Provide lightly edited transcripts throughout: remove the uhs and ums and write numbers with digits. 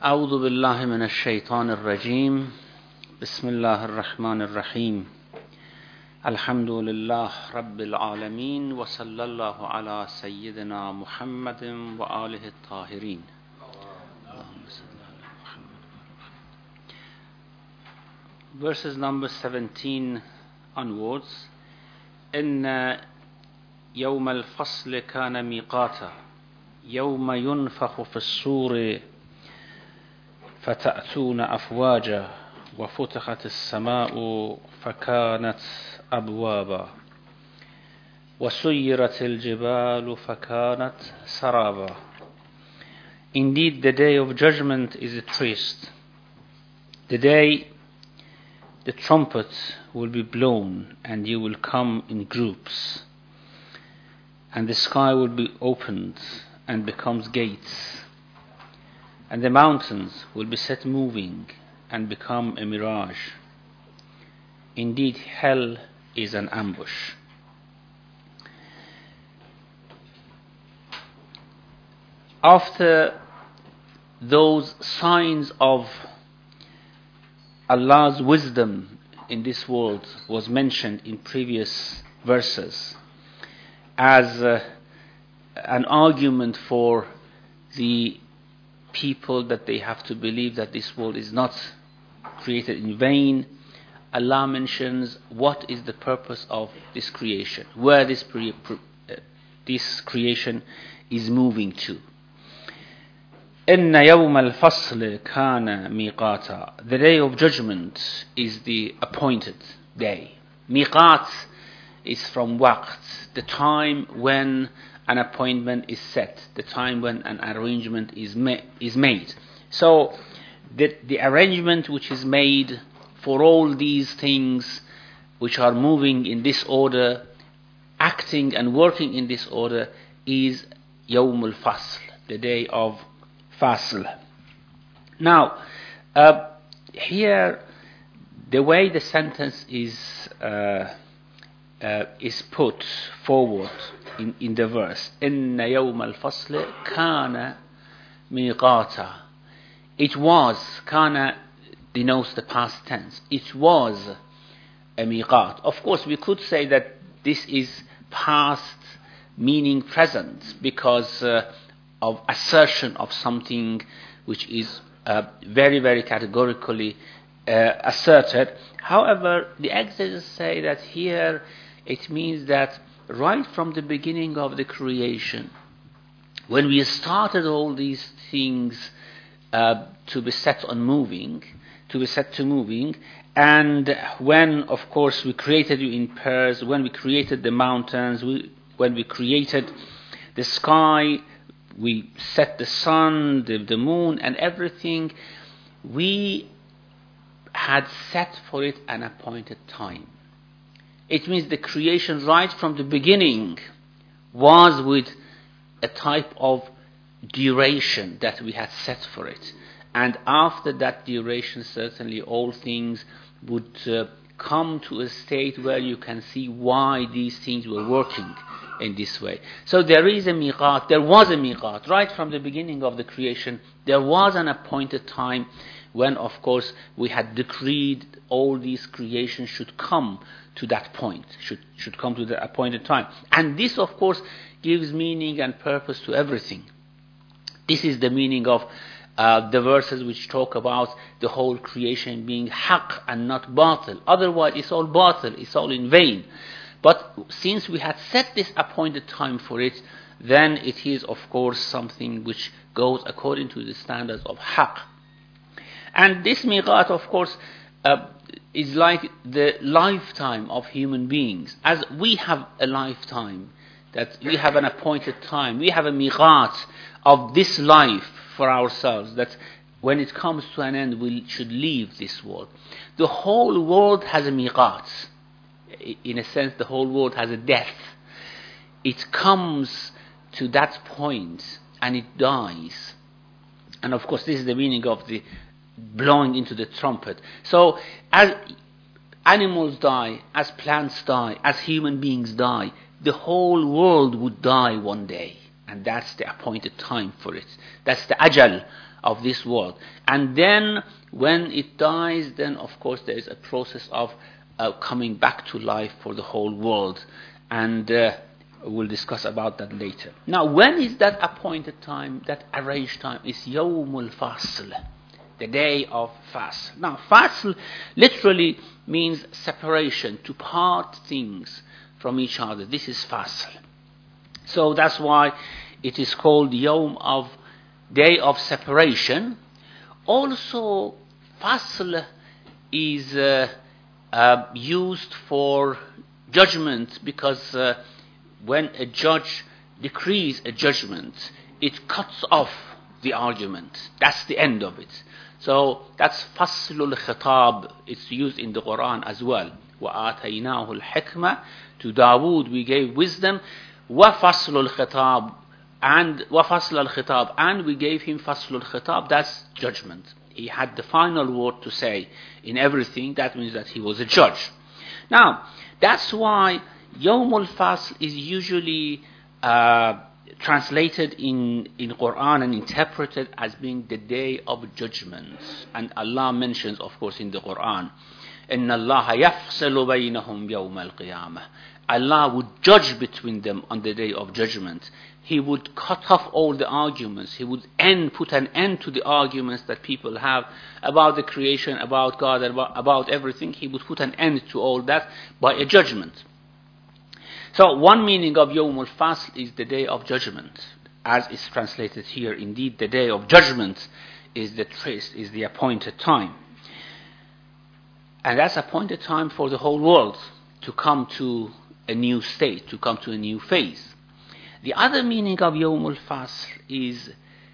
أعوذ بالله من الشيطان الرجيم بسم الله الرحمن الرحيم الحمد لله رب العالمين وصلى الله على سيدنا محمد وآله الطاهرين. Verses number 17 onwards. إن يوم الفصل كان ميقاتا يوم ينفخ في الصور فتأتون أفواجا وفتحت السماء فكانت أبوابا وسيرت الجبال فكانت سرابا. Indeed, the day of judgment is traced. The day the trumpet will be blown and you will come in groups, and the sky will be opened and becomes gates, and the mountains will be set moving and become a mirage. Indeed, hell is an ambush. After those signs of Allah's wisdom in this world was mentioned in previous verses as an argument for the people that they have to believe that this world is not created in vain, Allah mentions what is the purpose of this creation, where this creation is moving to. إن يوم الفصل كان ميقاتا. The day of judgment is the appointed day. Miqat is from waqt, the time when an appointment is set, the time when an arrangement is made. So the arrangement which is made for all these things which are moving in this order, acting and working in this order, is Yawm al-Fasl, the day of Fasl. Now, here the way the sentence is put forward in the verse, إن يوم الفصل كان ميقاتا. It was, kana denotes the past tense. It was a miqat. Of course, we could say that this is past meaning present because of assertion of something which is very, very categorically asserted. However, the exegetes say that here it means that right from the beginning of the creation, when we started all these things to be set to moving, and when, of course, we created you in pairs, when we created the mountains, when we created the sky, we set the sun, the moon, and everything, we had set for it an appointed time. It means the creation right from the beginning was with a type of duration that we had set for it. And after that duration, certainly all things would come to a state where you can see why these things were working in this way. So there is a miqat, there was a miqat. Right from the beginning of the creation, there was an appointed time when, of course, we had decreed all these creations should come to that point, should come to the appointed time. And this, of course, gives meaning and purpose to everything. This is the meaning of the verses which talk about the whole creation being haqq and not batil. Otherwise, it's all batil, it's all in vain. But since we had set this appointed time for it, then it is, of course, something which goes according to the standards of haqq. And this miqat, of course, is like the lifetime of human beings. As we have a lifetime, that we have an appointed time, we have a miqat of this life for ourselves, that when it comes to an end, we should leave this world. The whole world has a miqat. In a sense, the whole world has a death. It comes to that point and it dies. And of course, this is the meaning of the blowing into the trumpet. So, as animals die, as plants die, as human beings die, the whole world would die one day. And that's the appointed time for it. That's the ajal of this world. And then when it dies, then of course there is a process of coming back to life for the whole world. And we'll discuss about that later. Now, when is that appointed time, that arranged time? Is Yawmul Fasl, the day of Fasl. Now, Fasl literally means separation, to part things from each other. This is Fasl. So that's why it is called Yawm of day of separation. Also, Fasl is used for judgment, because when a judge decrees a judgment, it cuts off the argument. That's the end of it. So that's Faslul Khitab. It's used in the Quran as well. وَآتَيْنَاهُ الْحِكْمَةِ To Dawood we gave wisdom. وَفَصْلُ الْخِطَابِ وَفَصْلَ الْخِطَابِ And we gave him Faslul Khitab. That's judgment. He had the final word to say in everything. That means that he was a judge. Now, that's why Yawmul Fasl is usually translated in Quran and interpreted as being the day of judgment. And Allah mentions, of course, in the Quran, إِنَّ اللَّهَ يَفْصِلُ بَيْنَهُمْ يَوْمَ الْقِيَامَةِ Allah would judge between them on the day of judgment. He would cut off all the arguments. He would put an end to the arguments that people have about the creation, about God, about everything. He would put an end to all that by a judgment. So one meaning of Yawmul Fasl is the day of judgment, as is translated here. Indeed, the day of judgment is the appointed time. And that's appointed time for the whole world to come to a new state, to come to a new phase. The other meaning of Yawmul Fasl is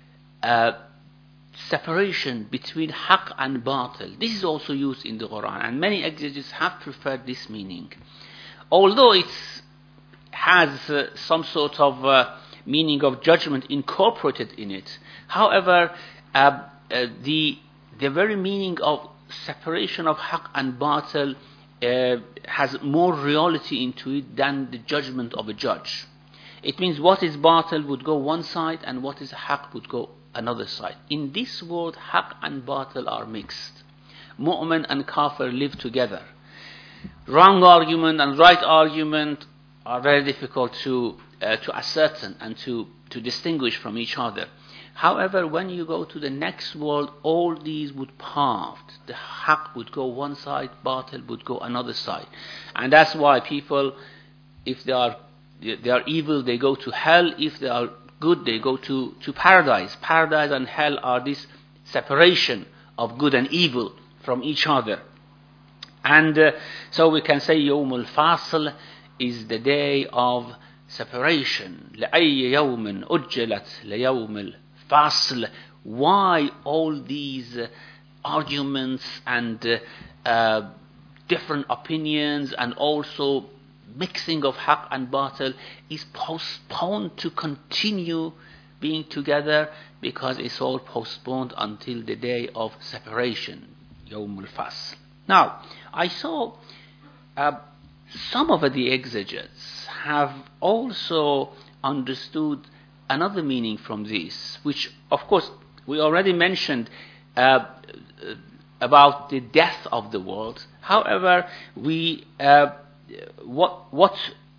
separation between Haqq and Batil. This is also used in the Quran, and many exegetes have preferred this meaning. Although it has some sort of meaning of judgment incorporated in it. However, the very meaning of separation of Haqq and Batil has more reality into it than the judgment of a judge. It means what is Batil would go one side and what is Haqq would go another side. In this world, Haqq and Batil are mixed. Mu'min and Kafir live together. Wrong argument and right argument are very difficult to ascertain and to distinguish from each other. However, when you go to the next world, all these would part. The Haqq would go one side, Batil would go another side. And that's why people, if they are evil, they go to hell. If they are good, they go to paradise. Paradise and hell are this separation of good and evil from each other. And so we can say Yawmul Fasl is the day of separation. لأي يوم أجلت ليوم الفصل. Why all these arguments and different opinions and also mixing of Haqq and Batil is postponed to continue being together, because it's all postponed until the day of separation, Yawmul Fasl. Now, I saw some of the exegetes have also understood another meaning from this, which, of course, we already mentioned about the death of the world. However, what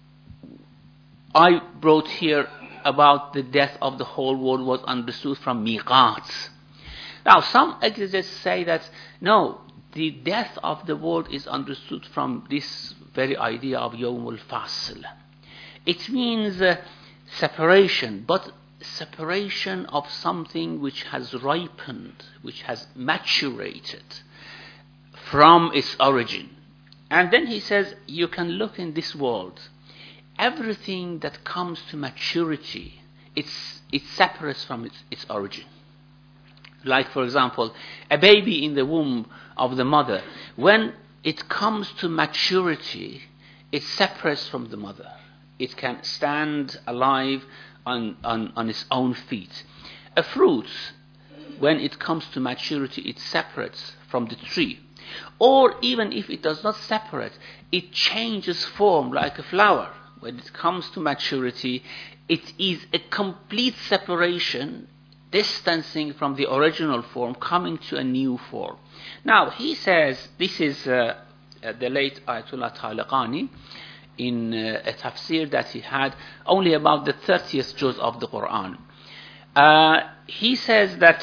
I brought here about the death of the whole world was understood from miqat. Now, some exegetes say that no, the death of the world is understood from this very idea of Yawmul Fasl. It means separation, but separation of something which has ripened, which has maturated from its origin. And then he says, you can look in this world, everything that comes to maturity, it separates from its origin. Like, for example, a baby in the womb of the mother, when it comes to maturity, it separates from the mother. It can stand alive on its own feet. A fruit, when it comes to maturity, it separates from the tree. Or even if it does not separate, it changes form like a flower. When it comes to maturity, it is a complete separation. distancing from the original form, coming to a new form. Now, he says, this is the late Ayatollah Taliqani, in a tafsir that he had only about the 30th juz of the Quran. He says that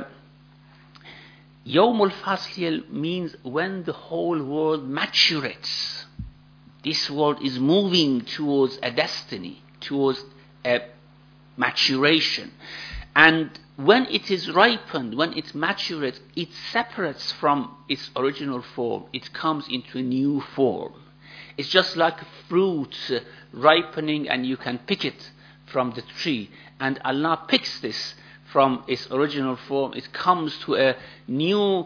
Yawm al-Fasl means when the whole world maturates. This world is moving towards a destiny, towards a maturation. And when it is ripened, when it matures, it separates from its original form. It comes into a new form. It's just like fruit ripening, and you can pick it from the tree. And Allah picks this from its original form. It comes to a new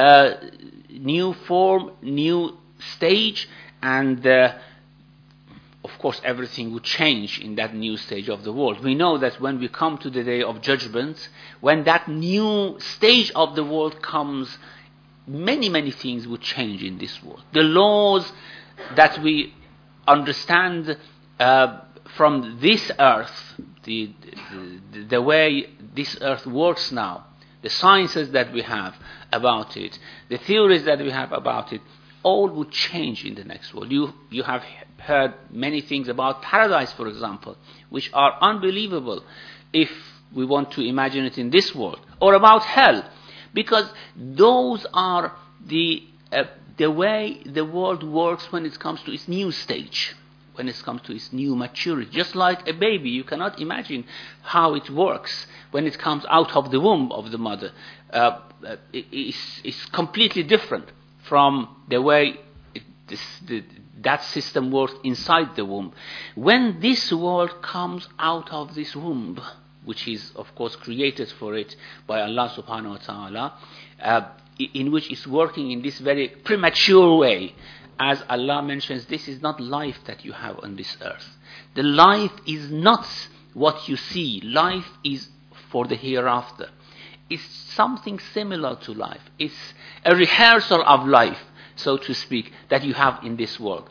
form, new stage, and of course everything would change in that new stage of the world. We know that when we come to the day of judgment, when that new stage of the world comes, many things would change in this world. The laws that we understand from this earth, the way this earth works now, the sciences that we have about it, the theories that we have about it, all would change in the next world. You have heard many things about paradise, for example, which are unbelievable if we want to imagine it in this world, or about hell, because those are the way the world works when it comes to its new stage, when it comes to its new maturity. Just like a baby, you cannot imagine how it works when it comes out of the womb of the mother. It's completely different from the way that system works inside the womb. When this world comes out of this womb, which is of course created for it by Allah subhanahu wa ta'ala, in which it's working in this very premature way, as Allah mentions, this is not life that you have on this earth. The life is not what you see. Life is for the hereafter. It's something similar to life. It's a rehearsal of life, so to speak, that you have in this world.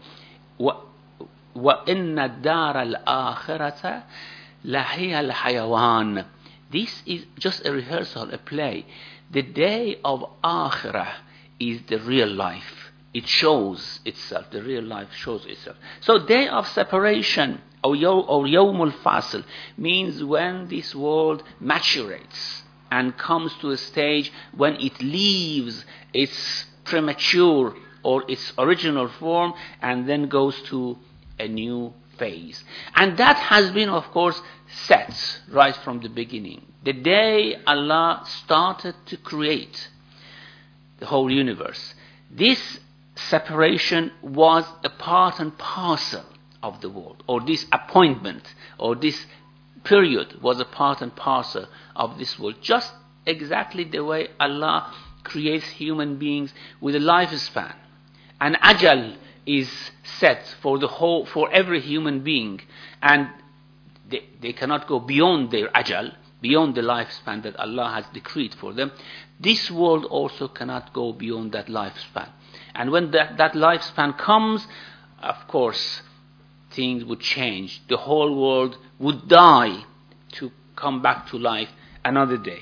وَإِنَّ الدَّارَ الْآخِرَةَ لَهِيَ الْحَيَوَانِ. This is just a rehearsal, a play. The day of Akhirah is the real life. It shows itself. The real life shows itself. So day of separation, or Yawm al-Fasl, means when this world maturates and comes to a stage when it leaves its premature or its original form and then goes to a new phase. And that has been, of course, set right from the beginning. The day Allah started to create the whole universe, this separation was a part and parcel of the world, or this appointment, or this period was a part and parcel of this world, just exactly the way Allah creates human beings with a lifespan. An ajal is set for every human being, and they cannot go beyond their ajal, beyond the lifespan that Allah has decreed for them. This world also cannot go beyond that lifespan. And when that lifespan comes, of course, things would change. The whole world would die to come back to life another day.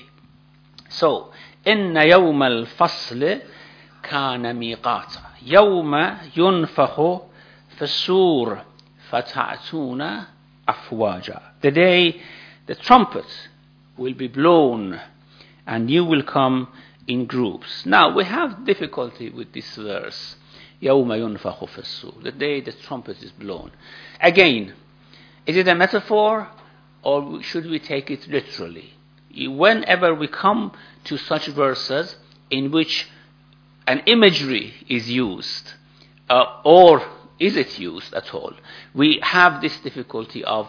So, إِنَّ يَوْمَ الْفَصْلِ كَانَ مِيقَاتًا يَوْمَ يُنْفَخُ فِي الصُّورِ فَتَأْتُونَ أَفْوَاجًا. The day the trumpet will be blown and you will come in groups. Now, we have difficulty with this verse. يَوْمَ يُنْفَخُ فِي الصُّورِ. The day the trumpet is blown. Again, is it a metaphor or should we take it literally? Whenever we come to such verses in which an imagery is used, or is it used at all, we have this difficulty of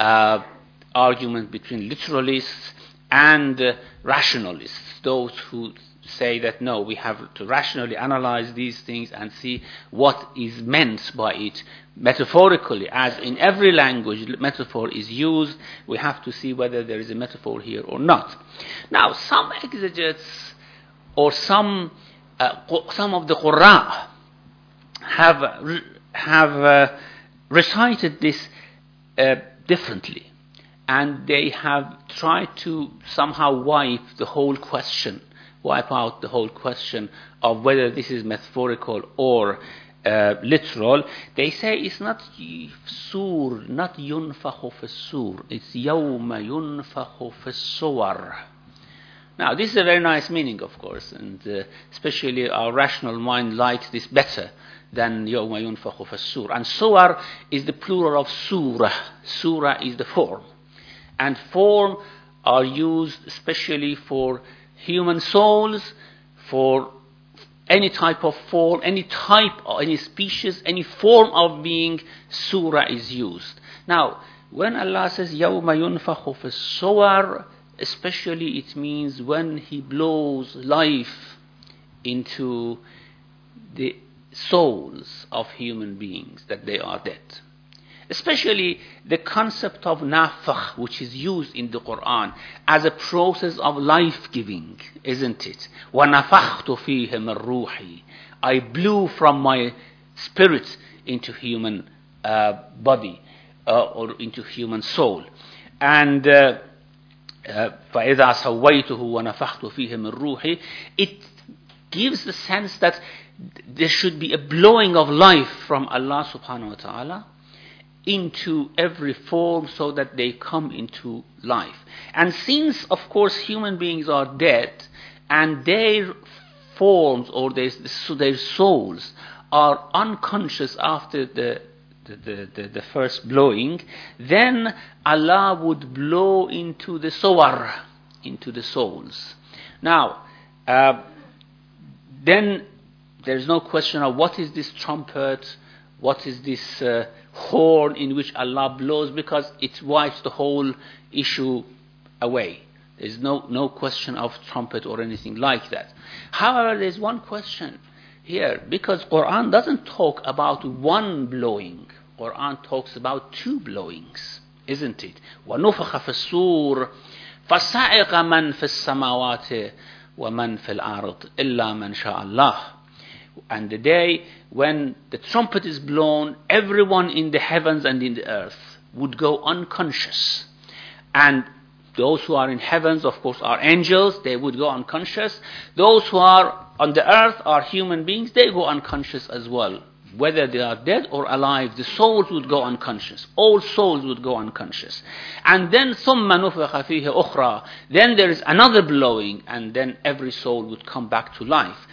argument between literalists and rationalists, those who say that no, we have to rationally analyze these things and see what is meant by it metaphorically. As in every language metaphor is used, we have to see whether there is a metaphor here or not. Now, some exegetes or some of the Qurra have recited this differently. and they have tried to somehow wipe out the whole question of whether this is metaphorical or literal. They say it's not sur, not yunfakhu fi sur, it's yawma yunfakhu fi suwar. Now, this is a very nice meaning, of course, and especially our rational mind likes this better than yawma yunfakhu fi sur. And suwar is the plural of surah. Surah is the form. And form are used especially for human souls, for any type of form, any species, any form of being, surah is used. Now, when Allah says yawma yunfakhu fi suwar, especially it means when He blows life into the souls of human beings, that they are dead. Especially the concept of nafakh, which is used in the Quran as a process of life-giving, isn't it? وَنَفَخْتُ فِيهِ مِنْ رُوحِي, I blew from my spirit into human body or into human soul. And فَإِذَا سَوَّيْتُهُ وَنَفَخْتُ فِيهِ مِنْ رُوحِي, it gives the sense that there should be a blowing of life from Allah subhanahu wa ta'ala into every form so that they come into life. And since, of course, human beings are dead and their forms or their souls are unconscious after the first blowing, then Allah would blow into the suwar, into the souls. Now, then there's no question of what is this trumpet, what is this horn in which Allah blows, because it wipes the whole issue away. There's no question of trumpet or anything like that. However, there's one question here, because Quran doesn't talk about one blowing. Quran talks about two blowings, isn't it? وَنُفَخَ فِي الصُّورِ فَصَعِقَ مَنْ فِي السَّمَاوَاتِ وَمَنْ فِي الْأَرْضِ إِلَّا مَنْ شَاءَ اللَّهُ. And the day when the trumpet is blown, everyone in the heavens and in the earth would go unconscious. And those who are in heavens, of course, are angels, they would go unconscious. Those who are on the earth are human beings, they go unconscious as well. Whether they are dead or alive, the souls would go unconscious. All souls would go unconscious. And then ثُمَّ نُفِخَ فِيهِ أُخْرَى, then there is another blowing, and then every soul would come back to life.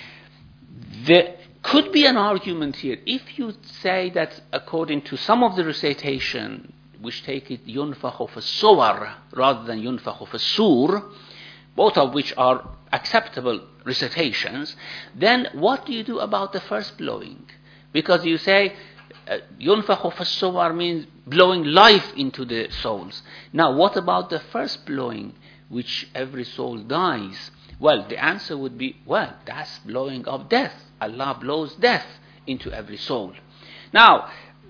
There could be an argument here. If you say that according to some of the recitation, which take it yunfakhu fi suwar rather than yunfakhu fi sur, both of which are acceptable recitations, then what do you do about the first blowing? Because you say yunfakhu fi suwar means blowing life into the souls. Now, what about the first blowing, which every soul dies? Well, the answer would be, well, that's blowing of death. Allah blows death into every soul. Now,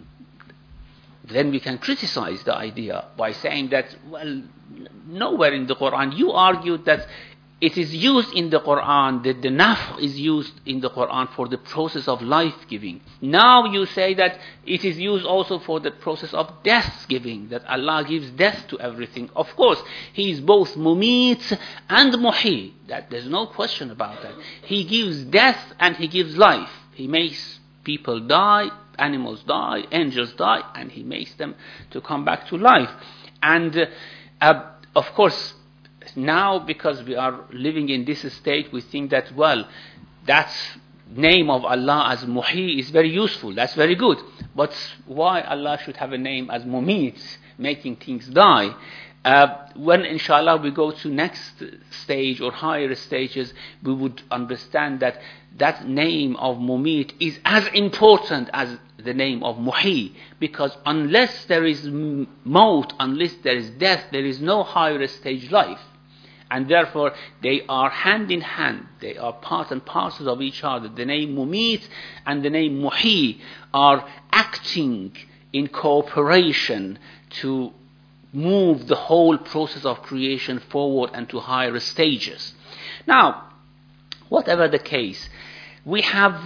then we can criticize the idea by saying that, well, nowhere in the Quran, you argued that it is used in the Quran, that the nafkh is used in the Quran for the process of life-giving. Now you say that it is used also for the process of death-giving, that Allah gives death to everything. Of course, He is both mumit and muhi. That there's no question about that. He gives death and He gives life. He makes people die, animals die, angels die, and He makes them to come back to life. And of course, now, because we are living in this state, we think that, well, that name of Allah as Muhi is very useful. That's very good. But why Allah should have a name as Mumit, making things die? When, inshallah, we go to next stage or higher stages, we would understand that that name of Mumit is as important as the name of Muhi. Because unless there is maut, unless there is death, there is no higher stage life. And therefore, they are hand in hand. They are part and parcel of each other. The name Mumit and the name Muhi are acting in cooperation to move the whole process of creation forward and to higher stages. Now, whatever the case, we have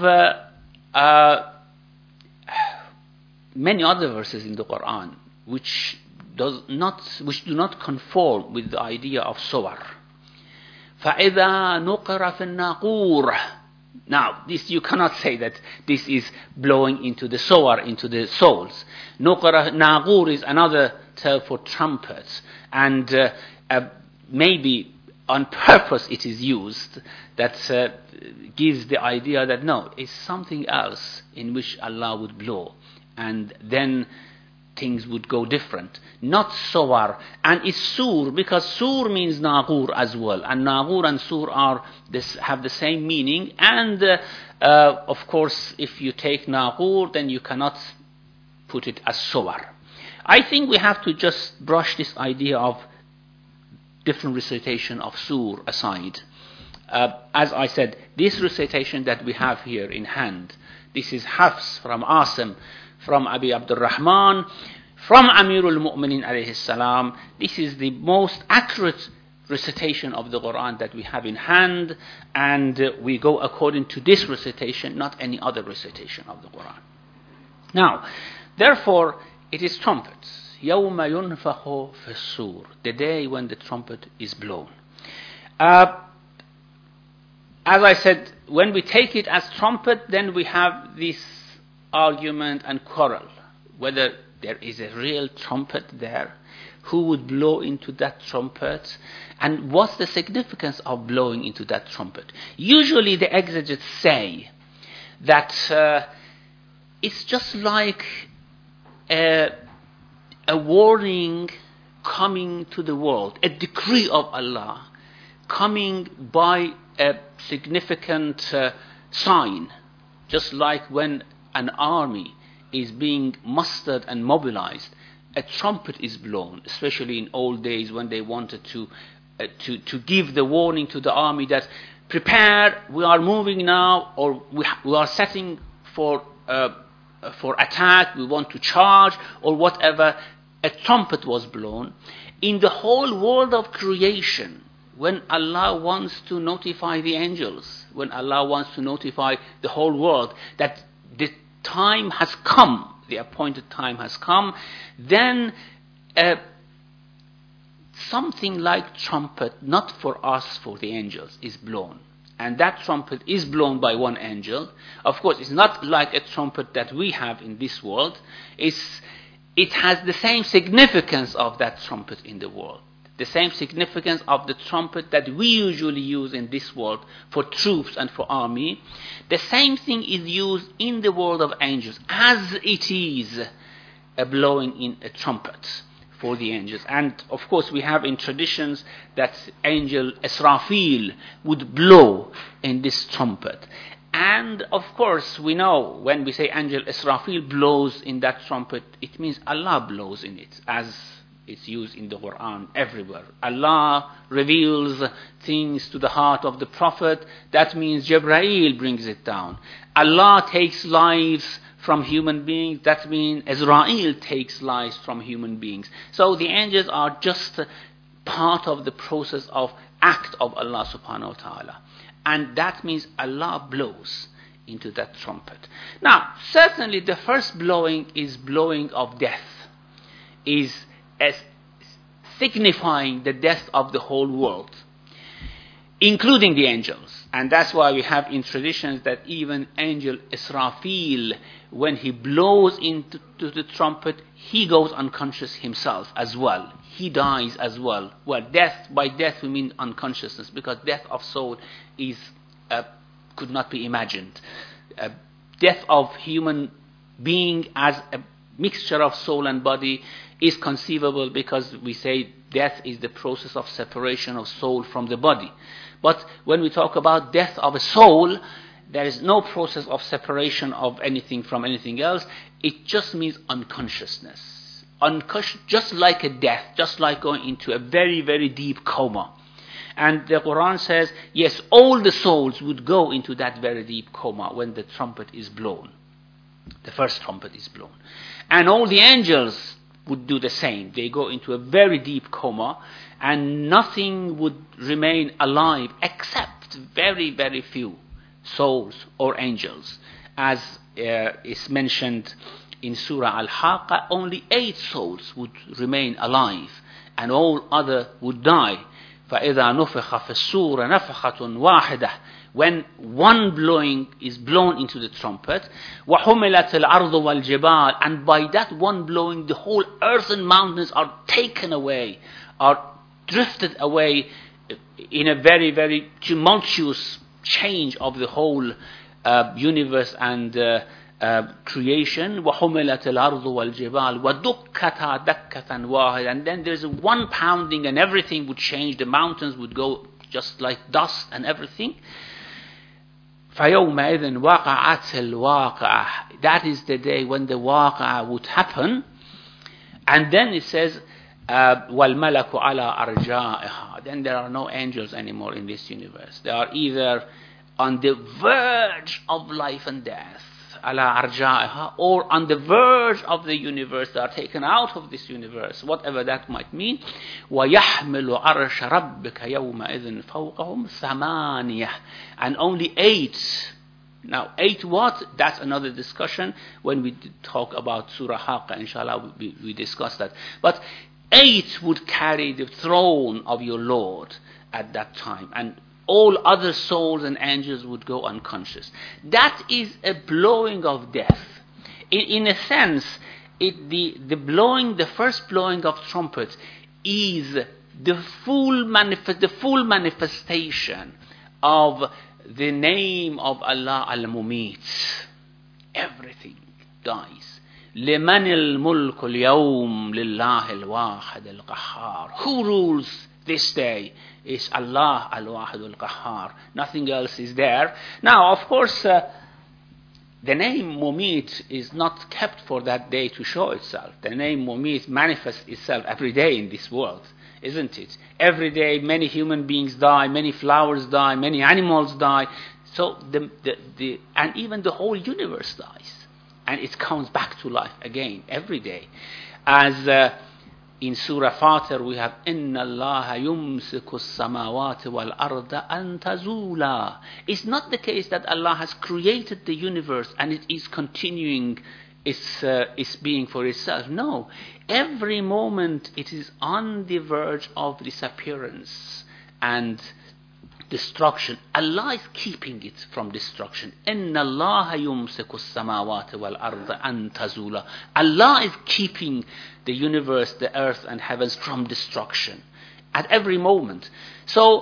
many other verses in the Quran which which do not conform with the idea of suwar. فَإِذَا نُقِرَ فِي النَّاقُورِ. Now, this you cannot say that this is blowing into the suwar, into the souls. Naqur is another term for trumpets, and maybe on purpose it is used, that gives the idea that no, it's something else in which Allah would blow, and then things would go different. Not suwar, and it's sur, because sur means naqur as well, and naqur and sur have the same meaning, and of course if you take naqur, then you cannot put it as suwar. I think we have to just brush this idea of different recitation of sur aside. As I said, this recitation that we have here in hand, this is Hafs from Asim, from Abi Abdul Rahman, from Amirul Mu'minin alayhi salam. This is the most accurate recitation of the Quran that we have in hand, and we go according to this recitation, not any other recitation of the Quran. Now, therefore, it is trumpets. يَوْمَ يُنْفَخُ فِي الصُّورِ, the day when the trumpet is blown. As I said, when we take it as trumpet, then we have this argument and quarrel, whether there is a real trumpet there, who would blow into that trumpet, and what's the significance of blowing into that trumpet. Usually the exegetes say that it's just like a warning coming to the world, a decree of Allah coming by a significant sign, just like when an army is being mustered and mobilized, a trumpet is blown, especially in old days when they wanted to give the warning to the army that prepare, we are moving now, or we are setting for attack, we want to charge, or whatever. A trumpet was blown. In the whole world of creation, when Allah wants to notify the angels, when Allah wants to notify the whole world that the time has come, the appointed time has come, then something like trumpet, not for us, for the angels, is blown. And that trumpet is blown by one angel. Of course, it's not like a trumpet that we have in this world. It has the same significance of that trumpet in the world. The same significance of the trumpet that we usually use in this world for troops and for army. The same thing is used in the world of angels, as it is a blowing in a trumpet for the angels. And of course we have in traditions that angel Israfil would blow in this trumpet. And of course we know when we say angel Israfil blows in that trumpet, it means Allah blows in it, as it's used in the Quran everywhere. Allah reveals things to the heart of the Prophet. That means Jibreel brings it down. Allah takes lives from human beings. That means Israel takes lives from human beings. So the angels are just part of the process of act of Allah subhanahu wa ta'ala. And that means Allah blows into that trumpet. Now, certainly the first blowing is blowing of death, is as signifying the death of the whole world, including the angels. And that's why we have in traditions that even angel Israfil, when he blows into the trumpet, he goes unconscious himself as well. He dies as well. Well, death, by death we mean unconsciousness, because death of soul is could not be imagined. Death of human being as a mixture of soul and body is conceivable, because we say death is the process of separation of soul from the body. But when we talk about death of a soul, there is no process of separation of anything from anything else. It just means unconsciousness. Just like a death, just like going into a very, very deep coma. And the Quran says, yes, all the souls would go into that very deep coma when the trumpet is blown. The first trumpet is blown. And all the angels would do the same. They go into a very deep coma, and nothing would remain alive except very, very few souls or angels, as is mentioned in Surah Al-Haqqa, only 8 souls would remain alive and all other would die. فَإِذَا نُفِخَ فِي السُّورِ نَفْخَةٌ وَاحِدَةٌ, when one blowing is blown into the trumpet, وَحُمِلَتِ الْأَرْضُ وَالْجِبَالِ, and by that one blowing the whole earth and mountains are taken away, are drifted away in a very, very tumultuous change of the whole universe and creation. وَحُمِلَتِ الْأَرْضُ وَالْجِبَالِ وَدُكَّتَا دَكَّةً وَاحِدًا, and then there's one pounding and everything would change. The mountains would go just like dust and everything. فَيَوْمَئِذٍ وَقَعَتِ الْوَاقِعَةُ, that is the day when the waqa'ah would happen. And then it says وَالْمَلَكُ عَلَىٰ أَرْجَائِهَا, then there are no angels anymore in this universe. They are either on the verge of life and death, عَلَىٰ أَرْجَائِهَا, or on the verge of the universe. They are taken out of this universe, whatever that might mean. وَيَحْمِلُ عَرْشَ رَبِّكَ يَوْمَئِذٍ فَوْقَهُمْ ثَمَانِيَةٌ, and only 8. Now, 8 what? That's another discussion. When we talk about Surah Haqqa, inshallah, we discuss that. But 8 would carry the throne of your Lord at that time, and all other souls and angels would go unconscious. That is a blowing of death. In a sense, the blowing, the first blowing of trumpets is the full manifestation of the name of Allah Al-Mumit. Everything dies. لِمَنِ الْمُلْكُ الْيَوْمِ لِلَّهِ الْوَاحِدِ الْقَهَّارِ. Who rules this day? Is Allah Al-Wahid Al-Qahhar. Nothing else is there. Now, of course, the name Mumit is not kept for that day to show itself. The name Mumit manifests itself every day in this world, isn't it? Every day many human beings die, many flowers die, many animals die. So and even the whole universe dies. And it comes back to life again every day. As in Surah Fatir we have إِنَّ اللَّهَ يُمْسِكُ السَّمَاوَاتِ وَالْأَرْضَ أَن تَزُولَا. It's not the case that Allah has created the universe and it is continuing its being for itself. No. Every moment it is on the verge of disappearance and destruction. Allah is keeping it from destruction. إِنَّ اللَّهَ يُمْسِكُ السَّمَاوَاتِ وَالْأَرْضَ أَن تَزُولَا. Allah is keeping the universe, the earth and heavens from destruction at every moment. So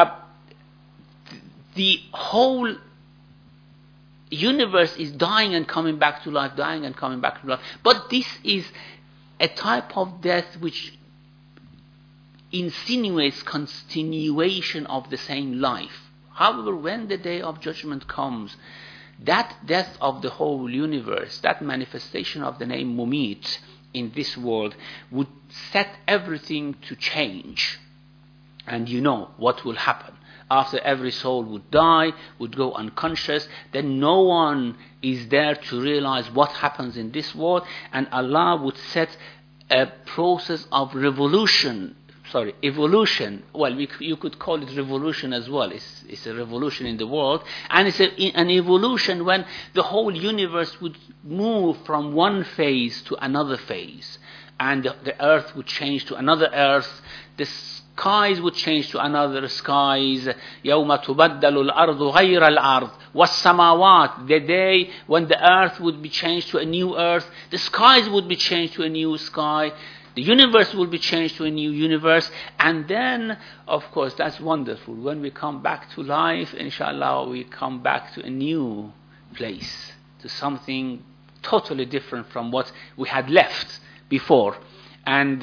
the whole universe is dying and coming back to life, dying and coming back to life. But this is a type of death which insinuates continuation of the same life. However, when the day of judgment comes, that death of the whole universe, that manifestation of the name Mumit in this world would set everything to change. And you know what will happen. After every soul would die, would go unconscious, then no one is there to realize what happens in this world, and Allah would set a process of evolution. Well, you could call it revolution as well. It's a revolution in the world. And it's an evolution when the whole universe would move from one phase to another phase. And the earth would change to another earth. The skies would change to another skies. يَوْمَ تُبَدَّلُ الْأَرْضُ غَيْرَ الْأَرْضِ وَالسَّمَاوَاتِ. The day when the earth would be changed to a new earth. The skies would be changed to a new sky. The universe will be changed to a new universe. And then, of course, that's wonderful. When we come back to life, inshallah, we come back to a new place, to something totally different from what we had left before. And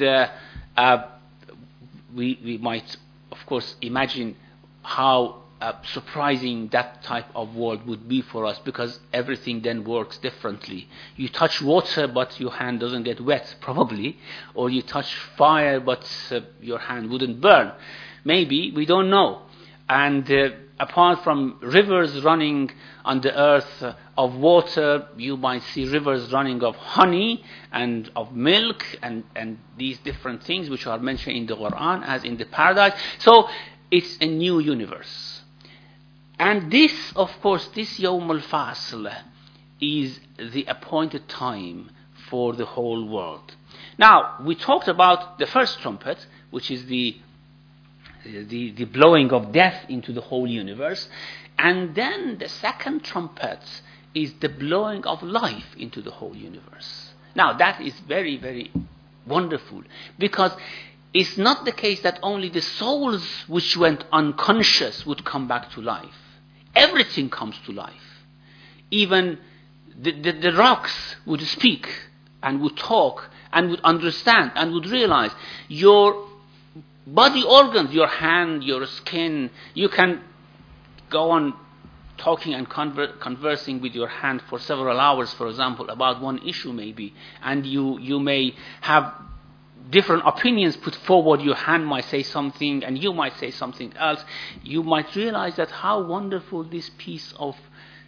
we might, of course, imagine how surprising that type of world would be for us, because everything then works differently. You touch water but your hand doesn't get wet, probably, or you touch fire but your hand wouldn't burn. Maybe, we don't know. And apart from rivers running on the earth of water, you might see rivers running of honey and of milk and these different things which are mentioned in the Quran as in the paradise. So it's a new universe. And this, of course, this Yawm al-Fasl is the appointed time for the whole world. Now, we talked about the first trumpet, which is the blowing of death into the whole universe. And then the second trumpet is the blowing of life into the whole universe. Now, that is very, very wonderful, because it's not the case that only the souls which went unconscious would come back to life. Everything comes to life. Even the rocks would speak and would talk and would understand and would realize. Your body organs, your hand, your skin, you can go on talking and conversing with your hand for several hours, for example, about one issue maybe, and you may have different opinions put forward. Your hand might say something and you might say something else. You might realize that how wonderful this piece of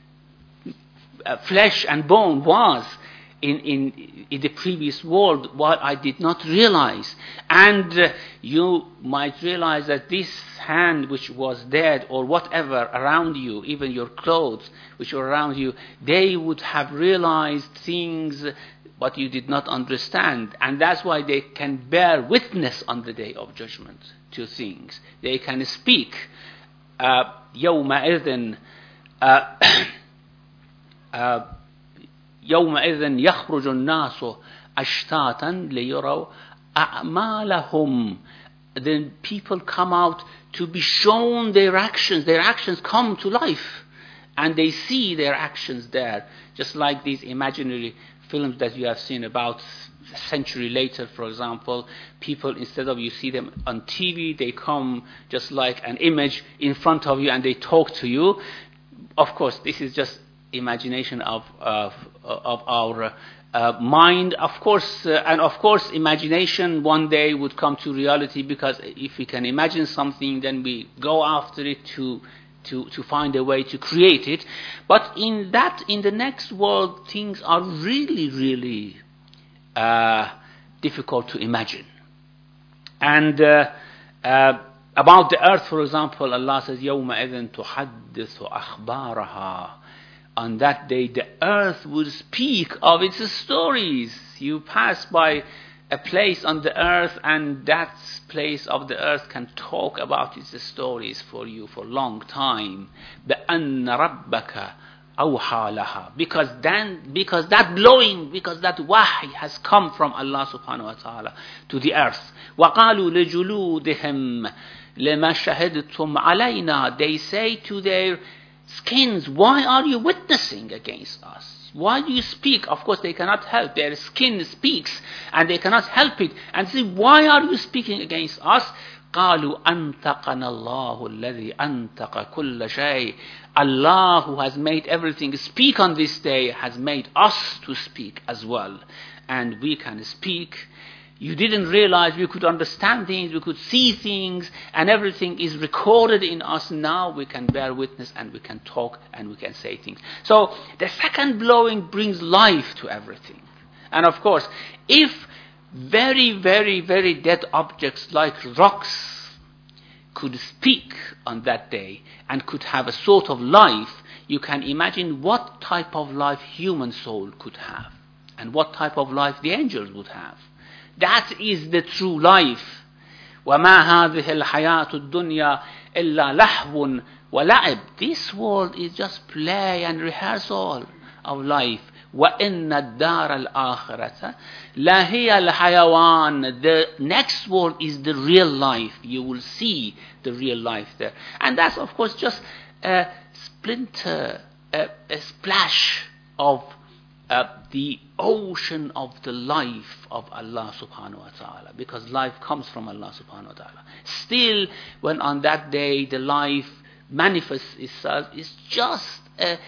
flesh and bone was in the previous world, what I did not realize. And you might realize that this hand which was dead or whatever around you, even your clothes which were around you, they would have realized things but you did not understand. And that's why they can bear witness on the day of judgment to things. They can speak. يومئذ يخرج الناس أشتاتا ليروا أعمالهم. Then people come out to be shown their actions. Their actions come to life, and they see their actions there. Just like these imaginary films that you have seen about a century later, for example, people, instead of you see them on TV, they come just like an image in front of you and they talk to you. Of course, this is just imagination of our mind, of course, and of course imagination one day would come to reality, because if we can imagine something, then we go after it to find a way to create it. But in the next world, things are really, really difficult to imagine. And about the earth, for example, Allah says, يَوْمَئِذٍ تُحَدِّثُ أَخْبَارَهَا. On that day, the earth will speak of its stories. You pass by a place on the earth, and that place of the earth can talk about its stories for you for a long time. بِأَنَّ رَبَّكَ أَوْحَى لَهَا. Because that blowing, because that wahy has come from Allah subhanahu wa ta'ala to the earth. وَقَالُوا لِجُلُودِهِمْ لَمَا شَهِدْتُمْ عَلَيْنَا. They say to their skins, why are you witnessing against us? Why do you speak? Of course, they cannot help. Their skin speaks, and they cannot help it. And say, why are you speaking against us? قالوا أنطقنا الله الذي أنطق كل شيء. Allah, who has made everything speak on this day, has made us to speak as well. And we can speak. You didn't realize we could understand things, we could see things, and everything is recorded in us. Now we can bear witness, and we can talk, and we can say things. So the second blowing brings life to everything. And of course, if very, very, very dead objects like rocks could speak on that day and could have a sort of life, you can imagine what type of life human soul could have, and what type of life the angels would have. That is the true life. وَمَا هَذِهِ الْحَيَاةُ الدُّنْيَا إِلَّا لَحْوٌ وَلَعِبٌ. This world is just play and rehearsal of life. وَإِنَّ الدَّارَ الْآخِرَةَ لَهِيَ الْحَيَوَانِ. The next world is the real life. You will see the real life there. And that's, of course, just a splinter, a splash of the ocean of the life of Allah subhanahu wa ta'ala, because life comes from Allah subhanahu wa ta'ala. Still, when on that day the life manifests itself, it's just a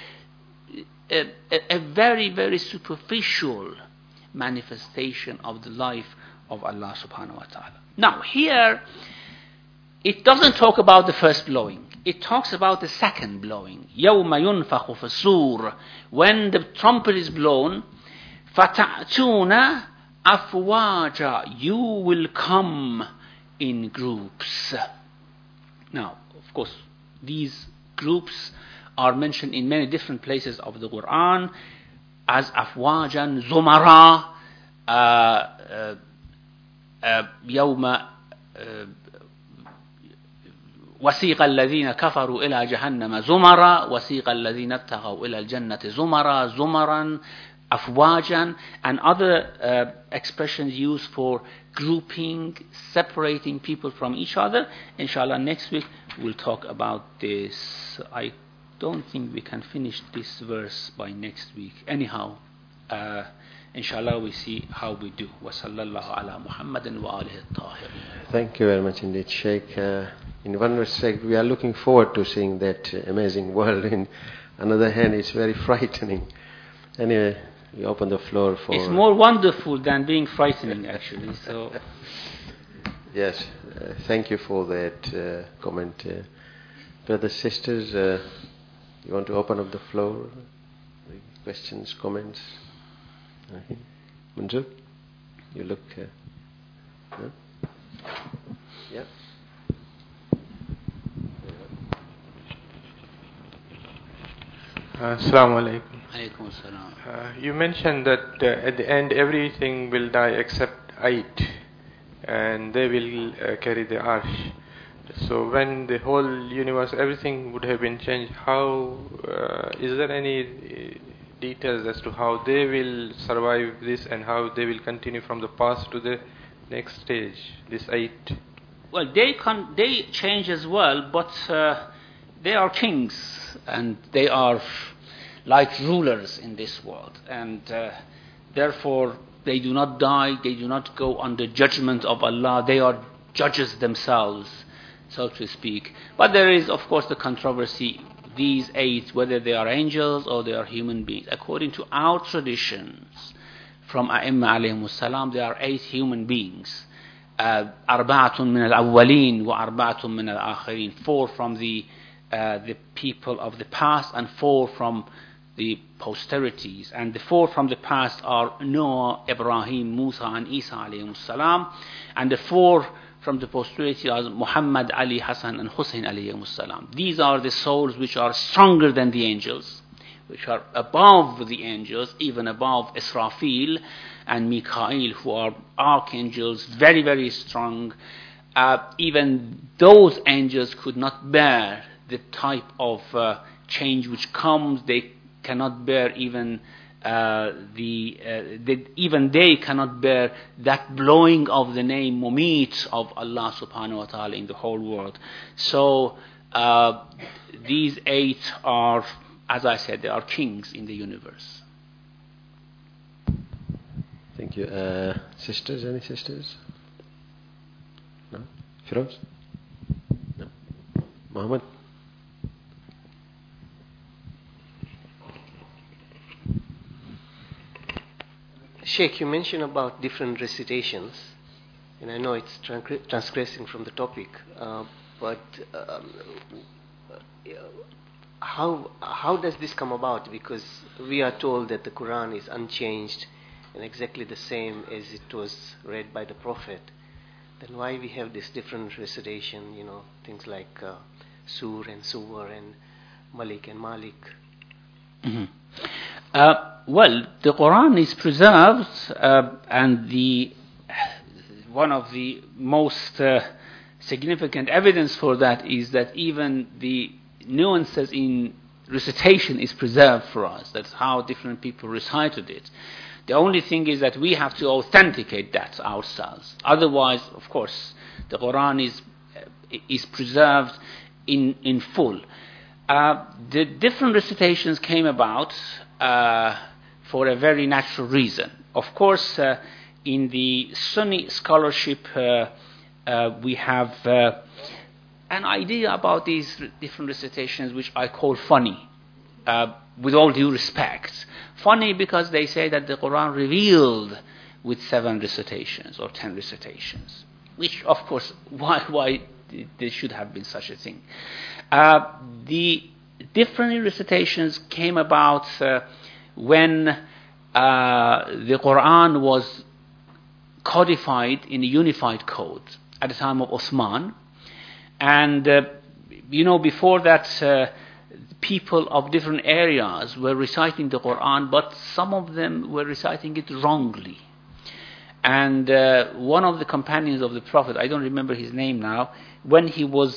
very, very superficial manifestation of the life of Allah subhanahu wa ta'ala. Now here, it doesn't talk about the first blowing. It talks about the second blowing. يَوْمَ يُنْفَخُ فِي الصُّورِ. When the trumpet is blown, فَتَأْتُونَ أَفْوَاجًا. You will come in groups. Now, of course, these groups are mentioned in many different places of the Quran. as afwajan zumara يوم وسيق الذين كفروا إلى جهنم زمرا وسيق الذين اتقوا إلى الجنة زمرا زمرا أفواجا, and other expressions used for grouping, separating people from each other. Inshallah, next week we'll talk about this. I don't think we can finish this verse by next week. Anyhow, inshallah, we see how we do. Wa sallallahu ala Muhammadin wa alihi at-tahirin. Thank you very much indeed, Sheikh. In one respect, we are looking forward to seeing that amazing world. In another hand, it's very frightening. Anyway, we open the floor for... It's more wonderful than being frightening, actually. So, yes, thank you for that comment. Brothers, sisters, you want to open up the floor? Questions, comments? Manju, you look... no? Yeah. Assalamu alaikum. alaykum assalam. You mentioned that at the end everything will die except 8, and they will carry the arsh. So when the whole universe, everything would have been changed, how is there any details as to how they will survive this and how they will continue from the past to the next stage, this 8? Well, they change as well, but they are kings, and they are like rulers in this world, and therefore they do not die, they do not go under judgment of Allah, they are judges themselves, so to speak. But there is, of course, the controversy, these 8, whether they are angels or they are human beings. According to our traditions from A'imma alayhimus salam, they are 8 human beings. أربعة من الأولين وأربعة من الآخرين, 4 from the people of the past and 4 from the posterities. And the 4 from the past are Noah, Ibrahim, Musa and Isa alayhimus salam, and the 4 from the posterity are Muhammad, Ali, Hassan and Hussein alayhimus salam. These are the souls which are stronger than the angels, which are above the angels, even above Israfil and Mikael, who are archangels, very, very strong. Even those angels could not bear the type of change which comes. They cannot bear even even they cannot bear that blowing of the name Mumit of Allah subhanahu wa ta'ala in the whole world. So these 8 are, as I said, they are kings in the universe. Thank you. Sisters, any sisters? No? Firoz? No? Muhammad? Sheikh, you mentioned about different recitations, and I know it's transgressing from the topic, but how does this come about? Because we are told that the Quran is unchanged and exactly the same as it was read by the Prophet. Then why we have this different recitation, things like Sur and Suwar and Malik and Malik? Mm-hmm. Well, the Quran is preserved, and one of the most significant evidence for that is that even the nuances in recitation is preserved for us. That's how different people recited it. The only thing is that we have to authenticate that ourselves. Otherwise, of course, the Quran is preserved in full. The different recitations came about for a very natural reason. Of course, in the Sunni scholarship, we have an idea about these different recitations, which I call funny, with all due respect. Funny because they say that the Quran revealed with 7 recitations or 10 recitations, which, of course, why there should have been such a thing. The different recitations came about when the Quran was codified in a unified code at the time of Osman. And, before that, people of different areas were reciting the Quran, but some of them were reciting it wrongly. And one of the companions of the Prophet, I don't remember his name now, when he was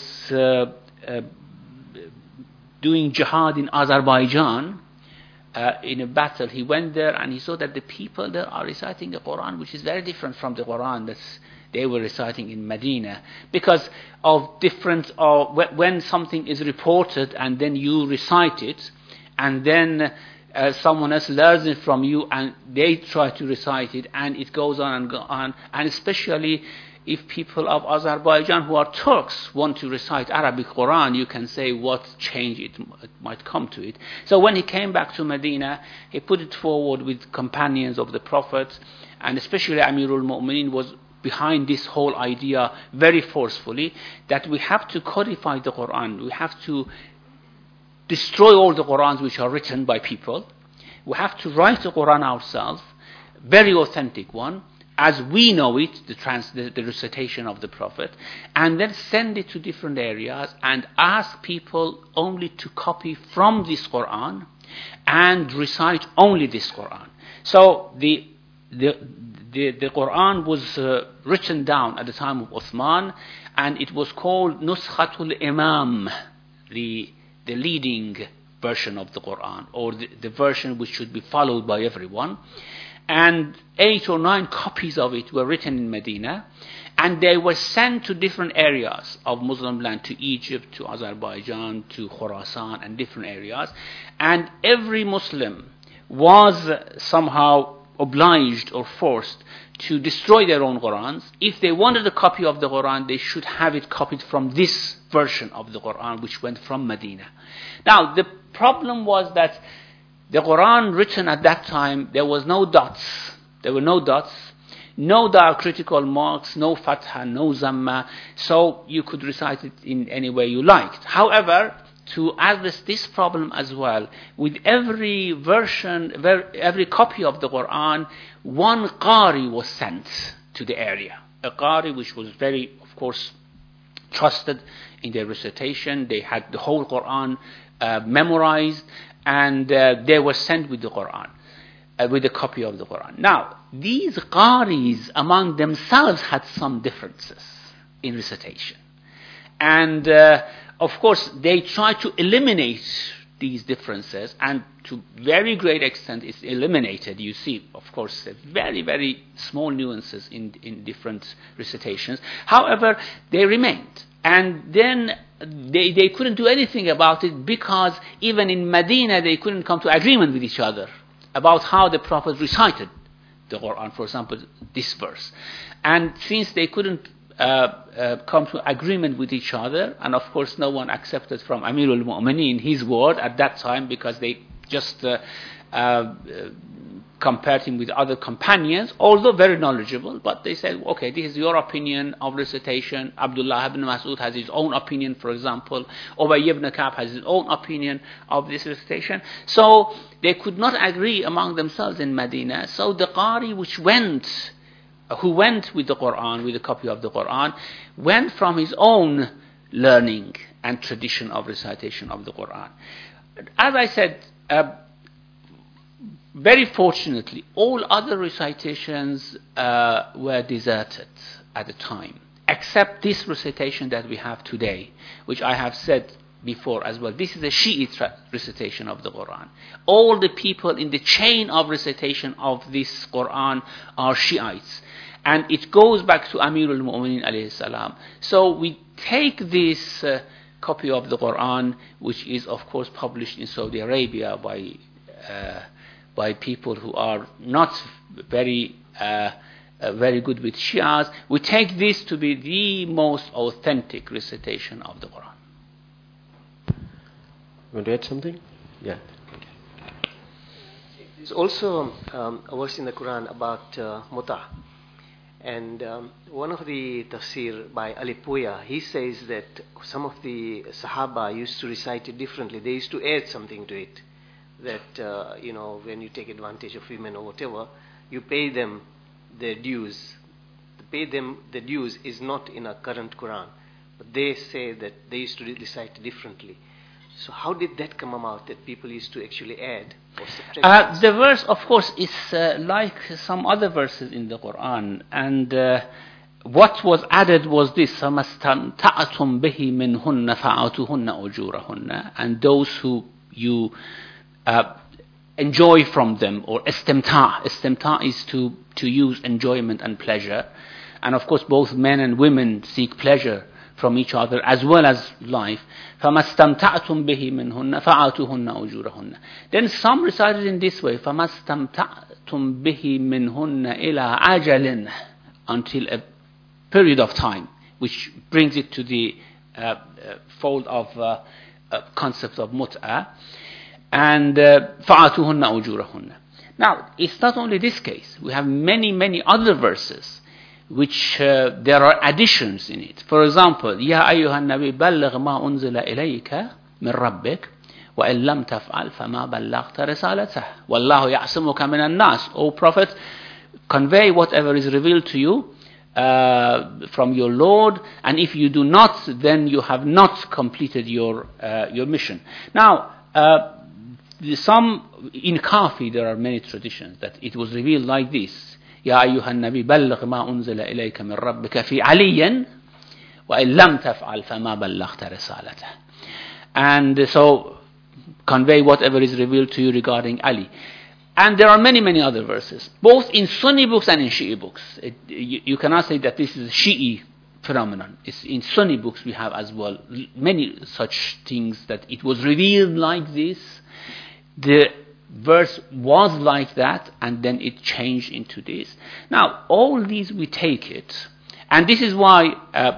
doing jihad in Azerbaijan, in a battle, he went there and he saw that the people there are reciting the Quran, which is very different from the Quran that they were reciting in Medina, because of difference of when something is reported and then you recite it, and then someone else learns it from you and they try to recite it, and it goes on and go on. And especially if people of Azerbaijan who are Turks want to recite Arabic Quran, you can say what change it might come to it. So when he came back to Medina, he put it forward with companions of the Prophet, and especially Amirul Mu'mineen was behind this whole idea very forcefully, that we have to codify the Quran. We have to destroy all the Qurans which are written by people. We have to write the Quran ourselves, very authentic one, as we know it, the recitation of the Prophet, and then send it to different areas and ask people only to copy from this Quran and recite only this Quran. So the Quran was written down at the time of Uthman, and it was called Nuskhatul Imam, the leading version of the Quran, or the version which should be followed by everyone. And 8 or 9 copies of it were written in Medina, and they were sent to different areas of Muslim land, to Egypt, to Azerbaijan, to Khorasan, and different areas. And every Muslim was somehow obliged or forced to destroy their own Qurans. If they wanted a copy of the Quran, they should have it copied from this version of the Quran, which went from Medina. Now, the problem was that the Quran written at that time, there was no dots. There were no dots, no diacritical marks, no fatha, no zamma, so you could recite it in any way you liked. However, to address this problem as well, with every version, every copy of the Quran, one qari was sent to the area. A qari which was very, of course, trusted in their recitation. They had the whole Quran memorized, and they were sent with the Quran, with a copy of the Quran. Now, these qaris among themselves had some differences in recitation. And of course, they try to eliminate these differences, and to very great extent it's eliminated. You see, of course, very, very small nuances in different recitations. However, they remained. And then they couldn't do anything about it, because even in Medina they couldn't come to agreement with each other about how the Prophet recited the Quran, for example, this verse. And since they couldn't come to agreement with each other, and of course no one accepted from Amirul Mu'mineen his word at that time, because they just compared him with other companions, although very knowledgeable, but they said, okay, this is your opinion of recitation. Abdullah ibn Mas'ud has his own opinion, for example. Ubay ibn Ka'b has his own opinion of this recitation. So they could not agree among themselves in Medina. So the qari who went with the Quran, with a copy of the Quran, went from his own learning and tradition of recitation of the Quran. As I said, very fortunately, all other recitations were deserted at the time, except this recitation that we have today, which I have said before as well. This is a Shiite recitation of the Quran. All the people in the chain of recitation of this Quran are Shiites. And it goes back to Amirul Mu'mineen alayhi salam. So we take this copy of the Quran, which is of course published in Saudi Arabia by people who are not very good with Shias. We take this to be the most authentic recitation of the Quran. You want to add something? Yeah. There's also a verse in the Quran about muta. And one of the tafsir by Ali Puya, he says that some of the Sahaba used to recite it differently. They used to add something to it. That, when you take advantage of women or whatever, you pay them their dues. To pay them the dues is not in a current Quran. But they say that they used to recite differently. So how did that come about, that people used to actually add or subtract? The verse, of course, is like some other verses in the Quran, and what was added was this: فَمَسْتَمْتَعْتُمْ بِهِ مِنْهُنَّ فَآتُوهُنَّ أُجُورَهُنَّ. And those who you enjoy from them, or istimta'. Istimta' is to use enjoyment and pleasure. And of course, both men and women seek pleasure from each other as well as life. فَمَسْتَمْتَعْتُمْ بِهِ مِنْهُنَّ فَآتُوهُنَّ أُجُورَهُنَّ. Then some recited in this way: فَمَسْتَمْتَعْتُمْ بِهِ مِنْهُنَّ إِلَىٰ أَجَلٍ, until a period of time, which brings it to the fold of concept of mut'ah. And فَآتُوهُنَّ أُجُورَهُنَّ. Now, it's not only this case. We have many other verses which there are additions in it. For example, يَا أَيُّهَا النَّبِيُّ بَلِّغْ مَا أُنزِلَ إِلَيْكَ مِنْ رَبِّكَ وَإِنْ لَمْ تَفْعَلْ فَمَا بَلَّغْتَ رِسَالَتَهُ وَاللَّهُ يَعْصِمُكَ مِنَ النَّاسِ. O Prophet, convey whatever is revealed to you from your Lord, and if you do not, then you have not completed your mission. Now, some in Kafi there are many traditions that it was revealed like this: يا أيها النبي بلغ ما أنزل إليك من ربك في علي وإن لم تفعل فما بلغت رسالته. And so convey whatever is revealed to you regarding Ali. And there are many other verses, both in Sunni books and in Shi'i books. You cannot say that this is a Shi'i phenomenon. It's in Sunni books we have as well many such things, that it was revealed like this, the verse was like that, and then it changed into this. Now, all these we take it, and this is why,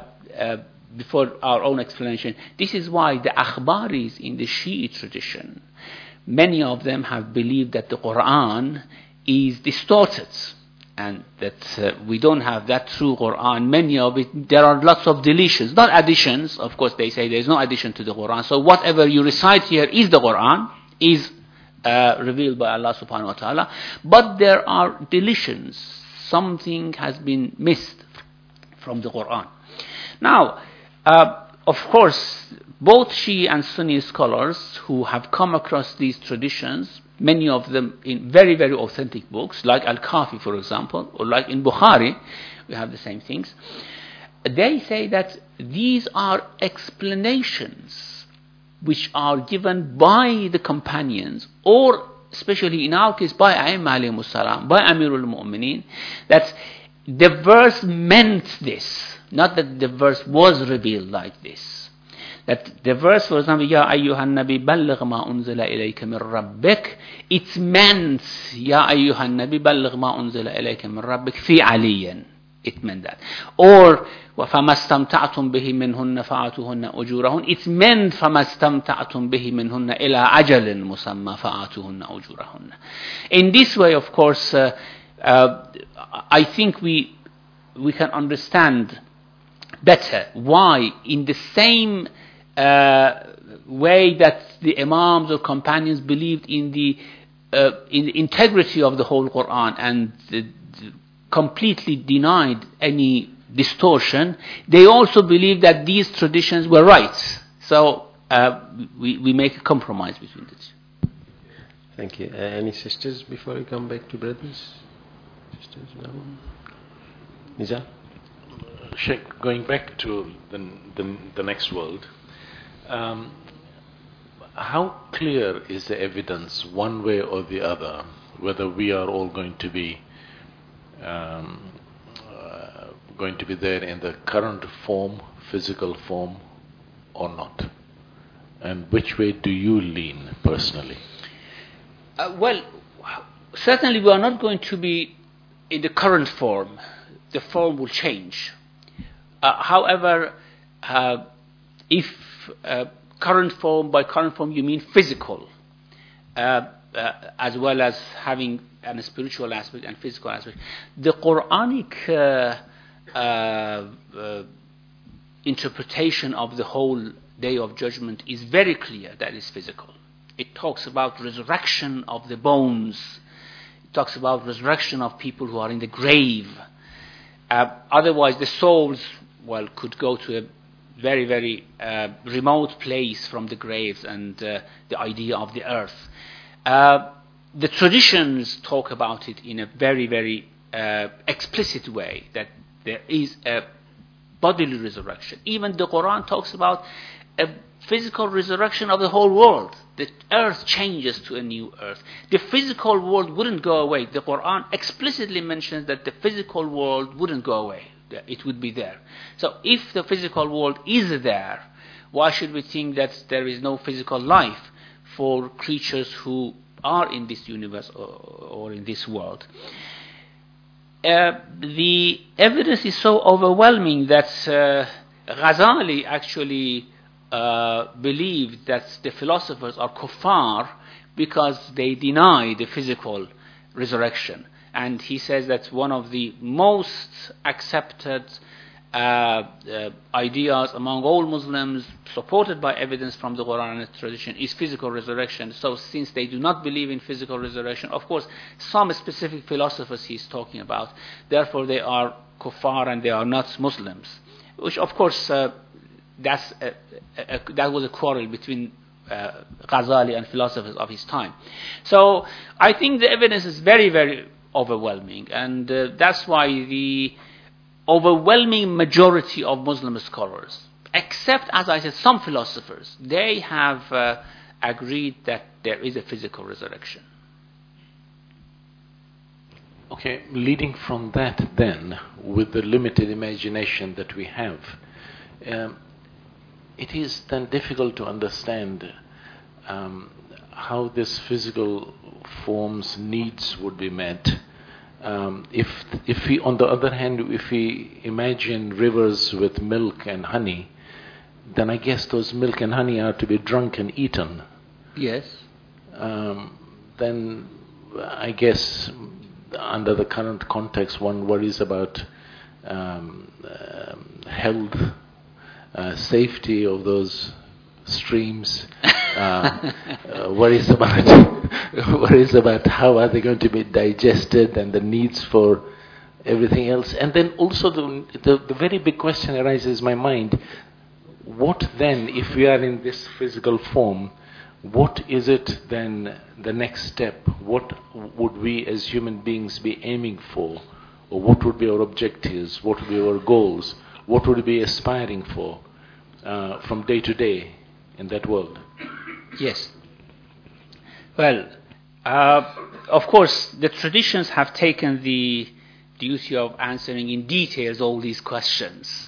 before our own explanation, this is why the Akhbaris in the Shi'i tradition, many of them have believed that the Quran is distorted, and that we don't have that true Quran. Many of it, there are lots of deletions, not additions. Of course, they say there is no addition to the Quran. So whatever you recite here is the Quran, is revealed by Allah subhanahu wa ta'ala. But there are deletions. Something has been missed from the Quran. Now, of course, both Shi'i and Sunni scholars who have come across these traditions, many of them in very authentic books, like Al-Kafi, for example, or like in Bukhari, we have the same things. They say that these are explanations which are given by the companions, or especially in our case by A'immah alayhimus salam, by Amirul Mu'mineen, that the verse meant this, not that the verse was revealed like this. That the verse, for example, Ya ayyuhan nabi balligh ma unzila ilayka min rabbik, it's meant Ya ayyuhan nabi balligh ma unzila ilayka min rabbik fi aliyin. It meant that. Or فَمَا اسْتَمْتَعْتُمْ بِهِ مِنْهُنَّ فَآتُوهُنَّ أُجُورَهُنَّ. It's meant فَمَا اسْتَمْتَعْتُمْ بِهِ مِنْهُنَّ إِلَىٰ أَجَلٍ مُسَمَّى فَآتُوهُنَّ أُجُورَهُنَّ. In this way, of course, I think we can understand better why, in the same way that the Imams or companions believed in the integrity of the whole Quran and completely denied any distortion, they also believe that these traditions were right. So we make a compromise between the two. Thank you. Any sisters before we come back to brothers? Sisters, no? Nizar? Sheikh, going back to the next world, how clear is the evidence, one way or the other, whether we are all going to be there in the current form, physical form, or not? And which way do you lean personally? Well, certainly we are not going to be in the current form. The form will change. However, if current form, by current form you mean physical, as well as having a spiritual aspect and physical aspect, the Quranic interpretation of the whole Day of Judgment is very clear that it's physical. It talks about resurrection of the bones. It talks about resurrection of people who are in the grave. Otherwise, the souls, could go to a very, very remote place from the graves and the idea of the earth. The traditions talk about it in a very, very explicit way, that there is a bodily resurrection. Even the Quran talks about a physical resurrection of the whole world. The earth changes to a new earth. The physical world wouldn't go away. The Quran explicitly mentions that the physical world wouldn't go away. It would be there. So if the physical world is there, why should we think that there is no physical life for creatures who are in this universe or in this world? The evidence is so overwhelming that Ghazali actually believed that the philosophers are kuffar because they deny the physical resurrection. And he says that one of the most accepted ideas among all Muslims, supported by evidence from the Quran and tradition, is physical resurrection. So since they do not believe in physical resurrection, of course, some specific philosophers he's talking about, therefore they are kuffar and they are not Muslims. Which, of course, that was a quarrel between Ghazali and philosophers of his time. So I think the evidence is very, very overwhelming, and that's why the overwhelming majority of Muslim scholars, except, as I said, some philosophers, they have agreed that there is a physical resurrection. Okay, leading from that then, with the limited imagination that we have, it is then difficult to understand how this physical form's needs would be met. If we, on the other hand, if we imagine rivers with milk and honey, then I guess those milk and honey are to be drunk and eaten. Yes. Then I guess under the current context, one worries about health, safety of those streams, worries about how are they going to be digested and the needs for everything else. And then also the very big question arises in my mind, what then, if we are in this physical form, what is it then the next step? What would we as human beings be aiming for? Or what would be our objectives? What would be our goals? What would we be aspiring for from day to day in that world? Yes. Well, of course, the traditions have taken the duty of answering in details all these questions.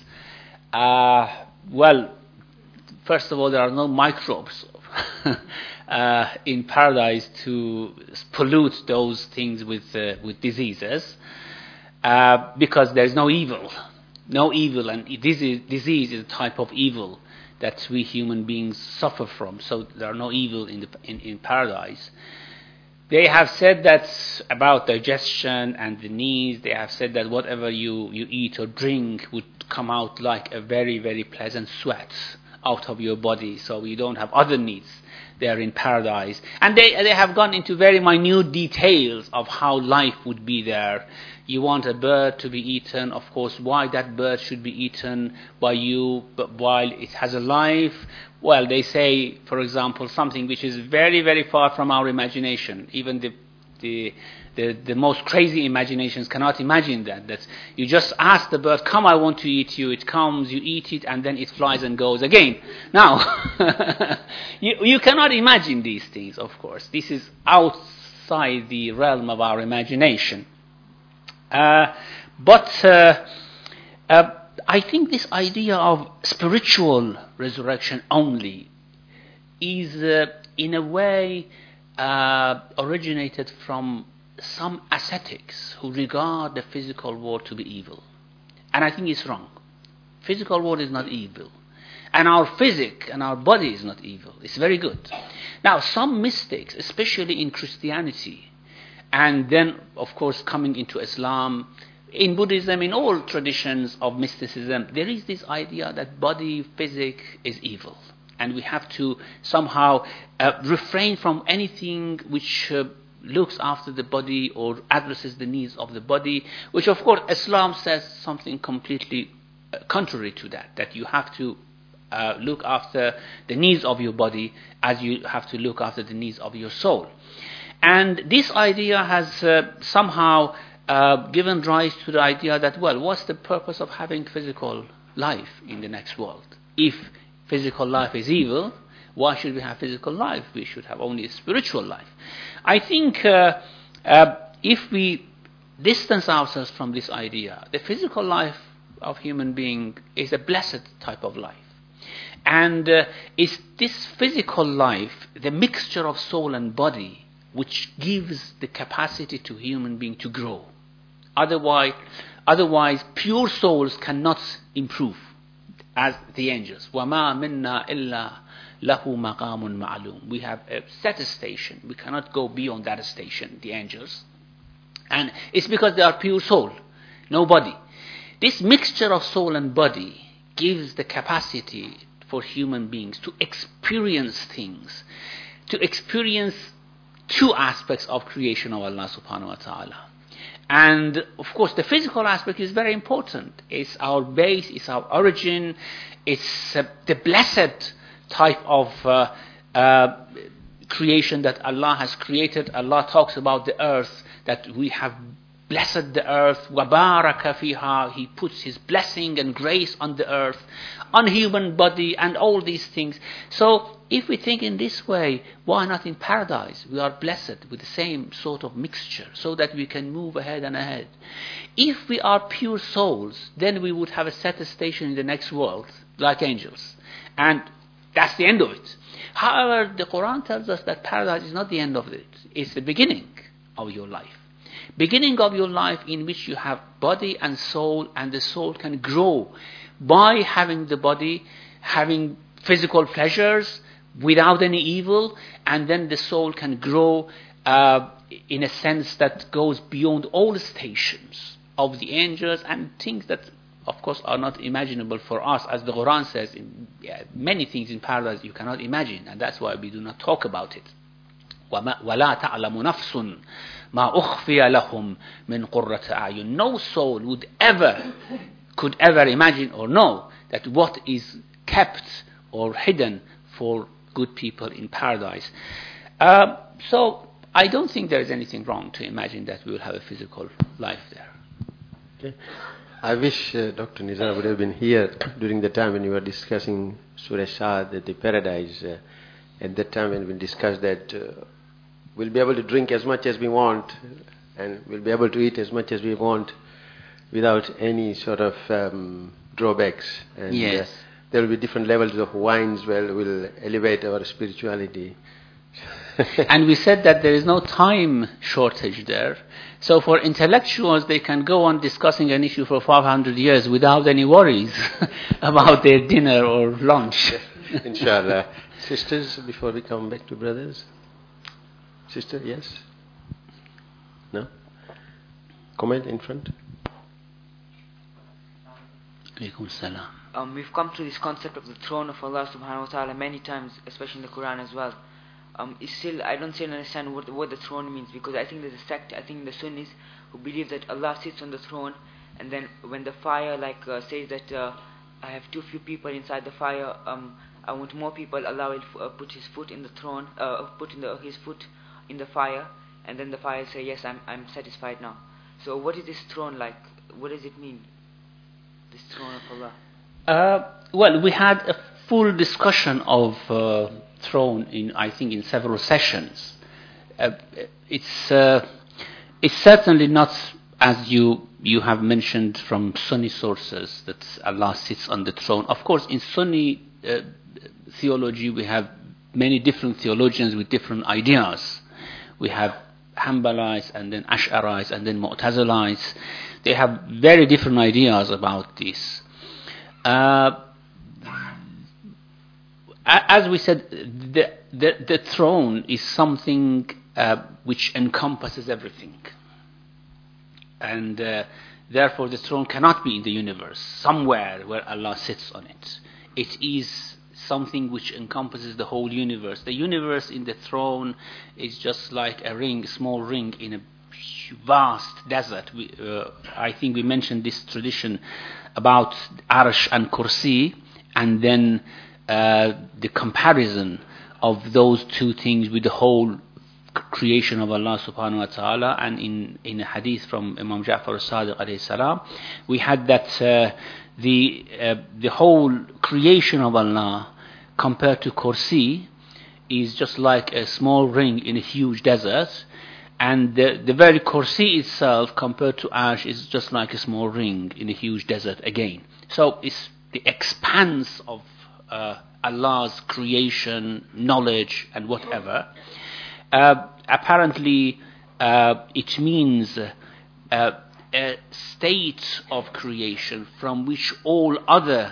Well, first of all, there are no microbes in paradise to pollute those things with diseases, because there is no evil. No evil, and disease is a type of evil that we human beings suffer from. So there are no evil in paradise. They have said that about digestion and the needs. They have said that whatever you eat or drink would come out like a very, very pleasant sweat out of your body. So you don't have other needs there in paradise. And they have gone into very minute details of how life would be there. You want a bird to be eaten, of course, why that bird should be eaten by you but while it has a life? Well, they say, for example, something which is very, very far from our imagination. Even the most crazy imaginations cannot imagine that you just ask the bird, come, I want to eat you. It comes, you eat it, and then it flies and goes again. Now, you cannot imagine these things, of course. This is outside the realm of our imagination. But I think this idea of spiritual resurrection only is, in a way, originated from some ascetics who regard the physical world to be evil. And I think it's wrong. Physical world is not evil. And our physic and our body is not evil. It's very good. Now, some mystics, especially in Christianity, and then, of course, coming into Islam, in Buddhism, in all traditions of mysticism, there is this idea that body, physic is evil. And we have to somehow refrain from anything which looks after the body or addresses the needs of the body, which, of course, Islam says something completely contrary to that you have to look after the needs of your body as you have to look after the needs of your soul. And this idea has somehow given rise to the idea that, well, what's the purpose of having physical life in the next world? If physical life is evil, why should we have physical life? We should have only a spiritual life. I think if we distance ourselves from this idea, the physical life of human being is a blessed type of life. And it's this physical life, the mixture of soul and body, which gives the capacity to human being to grow. Otherwise, pure souls cannot improve as the angels. وَمَا مِنَّا إِلَّا لَهُ مَقَامٌ مَعْلُومٌ. We have a set station. We cannot go beyond that station, the angels. And it's because they are pure soul, no body. This mixture of soul and body gives the capacity for human beings to experience things, to experience two aspects of creation of Allah subhanahu wa ta'ala. And of course the physical aspect is very important. It's our base, it's our origin, it's the blessed type of creation that Allah has created. Allah talks about the earth, that we have blessed the earth, وَبَارَكَ فِيهَا. He puts His blessing and grace on the earth, on human body and all these things. So if we think in this way, why not in paradise? We are blessed with the same sort of mixture so that we can move ahead and ahead. If we are pure souls, then we would have a set station in the next world like angels. And that's the end of it. However, the Quran tells us that paradise is not the end of it. It's the beginning of your life. Beginning of your life in which you have body and soul, and the soul can grow by having the body, having physical pleasures without any evil, and then the soul can grow in a sense that goes beyond all the stations of the angels and things that of course are not imaginable for us. As the Quran says, many things in paradise you cannot imagine, and that's why we do not talk about it. وَلَا تَعْلَمُ نَفْسٌ مَا أُخْفِيَ لَهُمْ مِنْ قُرَّةِ أَعْيُنٍ. No soul could ever imagine or know that what is kept or hidden for good people in paradise. So I don't think there is anything wrong to imagine that we will have a physical life there. Okay. I wish Dr. Nizar would have been here during the time when you were discussing Surah Shad, the paradise. At that time when we discussed that we'll be able to drink as much as we want and we'll be able to eat as much as we want without any sort of drawbacks. And yes. There will be different levels of wines where will elevate our spirituality. And we said that there is no time shortage there. So for intellectuals, they can go on discussing an issue for 500 years without any worries about their dinner or lunch. Inshallah. Sisters, before we come back to brothers. Sister, yes? No? Comment in front? Alaikum salam. We've come to this concept of the throne of Allah subhanahu wa ta'ala many times, especially in the Quran as well. I don't still understand what the throne means, because I think there's a sect, I think the Sunnis, who believe that Allah sits on the throne, and then when the fire says that I have too few people inside the fire, I want more people, Allah will put His foot in the throne, His foot in the fire, and then the fire will say, yes, I'm satisfied now. So what is this throne like? What does it mean, this throne of Allah? Well, we had a full discussion of throne in several sessions. It's certainly not as you have mentioned from Sunni sources that Allah sits on the throne. Of course, in Sunni theology we have many different theologians with different ideas. We have Hanbalites and then Ash'arites and then Mu'tazilites. They have very different ideas about this. As we said, the throne is something which encompasses everything. And therefore the throne cannot be in the universe, somewhere where Allah sits on it. It is something which encompasses the whole universe. The universe in the throne is just like a small ring in a vast desert. I think we mentioned this tradition about Arsh and Kursi, and then the comparison of those two things with the whole creation of Allah subhanahu wa ta'ala. And in a hadith from Imam Ja'far al-Sadiq alayhi salam, we had that the whole creation of Allah compared to Kursi is just like a small ring in a huge desert, and the very Kursi itself compared to Arsh is just like a small ring in a huge desert again. So it's the expanse of Allah's creation, knowledge and whatever. Apparently it means a state of creation from which all other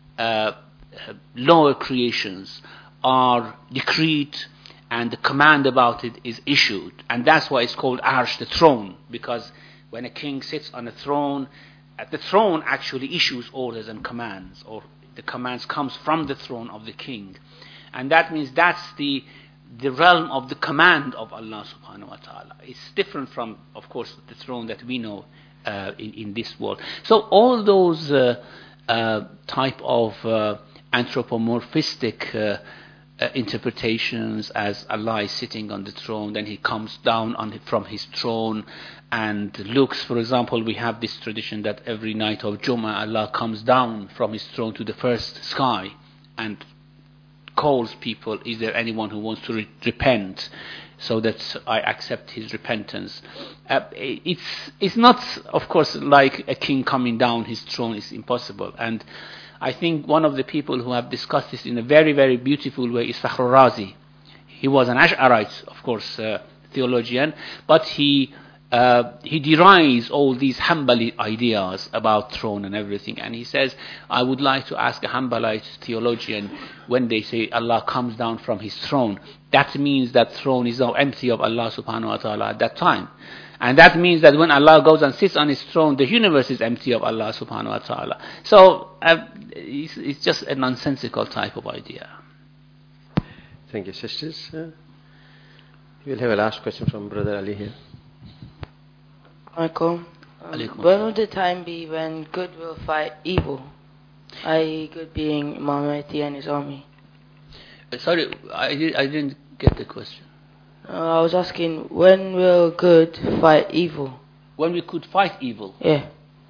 lower creations are decreed and the command about it is issued. And that's why it's called Arsh, the throne, because when a king sits on a throne, the throne actually issues orders and commands, or the commands comes from the throne of the king. And that means that's the realm of the command of Allah subhanahu wa ta'ala. It's different from, of course, the throne that we know in this world. So all those type of anthropomorphistic interpretations, as Allah is sitting on the throne, then He comes down from His throne and looks. For example, we have this tradition that every night of Jummah, Allah comes down from His throne to the first sky and calls people, is there anyone who wants to repent, so that I accept his repentance. It's not, of course, like a king coming down his throne. Is impossible. And I think one of the people who have discussed this in a very, very beautiful way is Fakhr al-Razi. He was an Ash'arite, of course, theologian, but he derives all these Hanbali ideas about throne and everything, and he says, I would like to ask a Hanbalite theologian, when they say Allah comes down from His throne, that means that throne is now empty of Allah subhanahu wa ta'ala at that time. And that means that when Allah goes and sits on His throne, the universe is empty of Allah subhanahu wa ta'ala. So it's just a nonsensical type of idea. Thank you, sisters. We'll have a last question from Brother Ali here. Michael, when will the time be when good will fight evil? I.e., good being Imam Mahdi and his army. Sorry, I didn't get the question. I was asking, when will good fight evil? When we could fight evil? Yeah.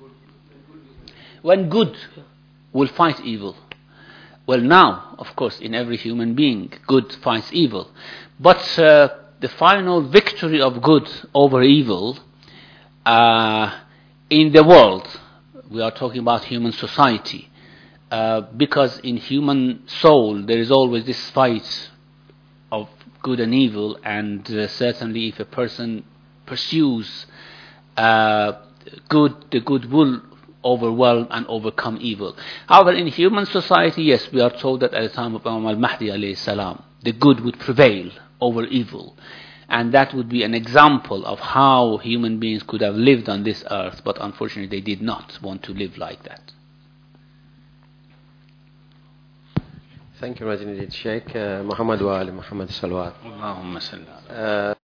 When good will fight evil? Well, now, of course, in every human being, good fights evil. But the final victory of good over evil in the world, we are talking about human society, because in human soul there is always this fight of good and evil, and certainly if a person pursues good, the good will overwhelm and overcome evil. However, in human society, yes, we are told that at the time of Imam al-Mahdi alayhi salam, the good would prevail over evil. And that would be an example of how human beings could have lived on this earth, but unfortunately they did not want to live like that. Thank you, Rajini Sheikh. Muhammad wa ali Muhammad Salawat. Allahumma salli.